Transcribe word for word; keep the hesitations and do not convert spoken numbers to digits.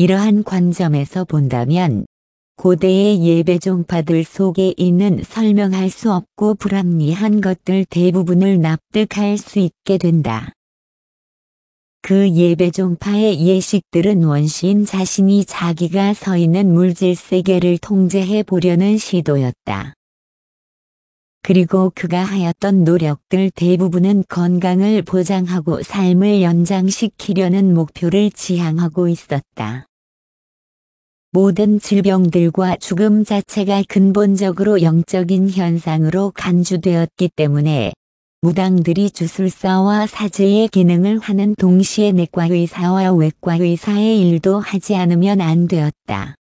이러한 관점에서 본다면 고대의 예배 종파들 속에 있는 설명할 수 없고 불합리한 것들 대부분을 납득할 수 있게 된다. 그 예배 종파의 예식들은 원시인 자신이 자기가 서 있는 물질 세계를 통제해 보려는 시도였다. 그리고 그가 하였던 노력들 대부분은 건강을 보장하고 삶을 연장시키려는 목표를 지향하고 있었다. 모든 질병들과 죽음 자체가 근본적으로 영적인 현상으로 간주되었기 때문에 무당들이 주술사와 사제의 기능을 하는 동시에 내과 의사와 외과 의사의 일도 하지 않으면 안 되었다.